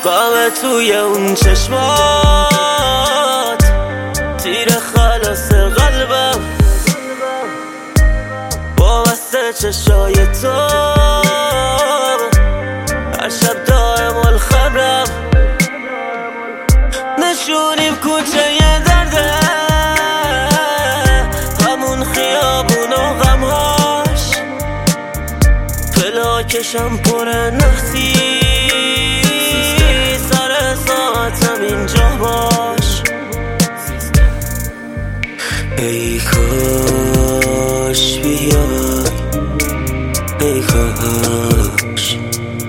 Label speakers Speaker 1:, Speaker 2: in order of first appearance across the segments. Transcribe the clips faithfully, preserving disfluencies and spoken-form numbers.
Speaker 1: بامه توی اون چشمات، تیر خلاص قلبم با وسته چشای تو، هر شب دائم الخبرم، نشونیم کوچه یه درده، همون خیابون و غمهاش، پلاکشم پر نحسی، سر ساعتم اینجا باش. ای کاش بیای، ای کاش،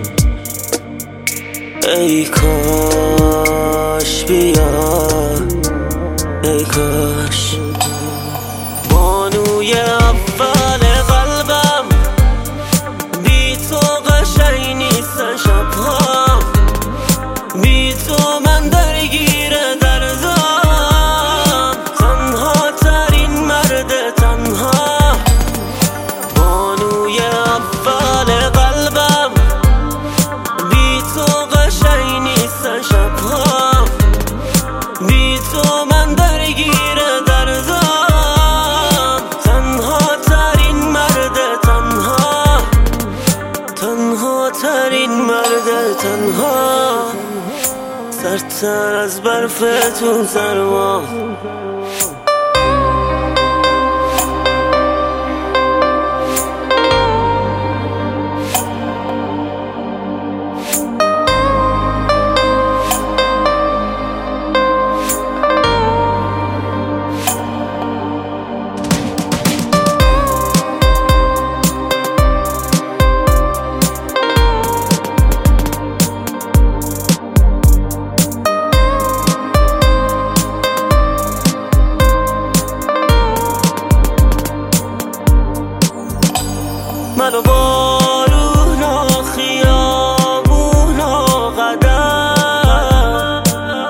Speaker 1: ای کاش بیای، ای کاش. بانوی اول قلبم، بی تو قشنگ نیستن شبها، بی تو من درگیر دردم، تنها ترین مرد تنها. بانوی اول قلبم، بی تو قشنگ نیستن شبها، بی تو من درگیر دردم، تنها ترین مرد تنها، تنها ترین مرد تنها، سردتر از برف تو سرما. منو بارون و خیابون و قدم،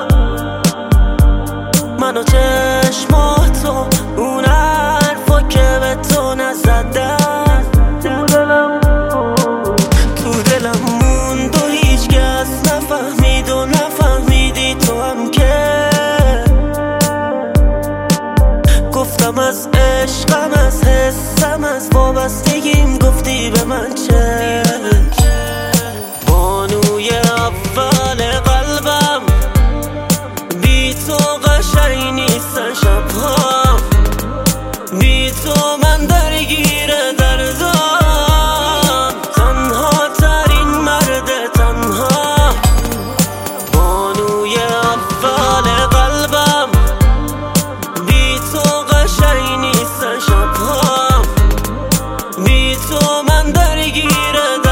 Speaker 1: منو چشماتو اون حرفا که به تو نزدم، تو دلم موند و هیچ کس نفهمید و نفهمیدی تو هم که گفتم از عشقم، از حسم، از وابستگیم، گفتی به من چه. بانوی اول قلبم، بی تو قشنگ نیستن شبها، بی تو من درگیر دردم، تنها ترین مرد تنها. بانوی اول قلبم، بی تو قشنگ نیستن شبها، بی تو من درگیر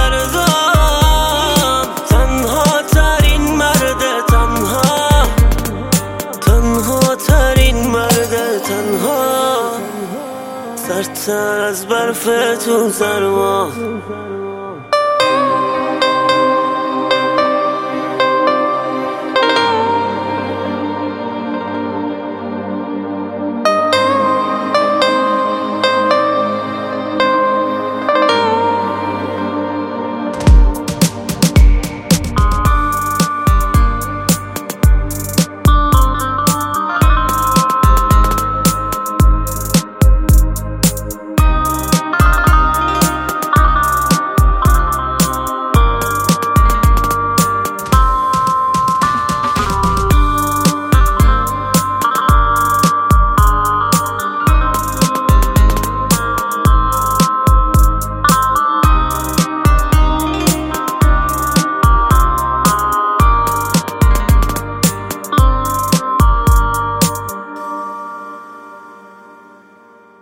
Speaker 1: دردم، تنها ترین مرد تنها، تنها ترین مرد تنها، سردتر از برف تو سرما.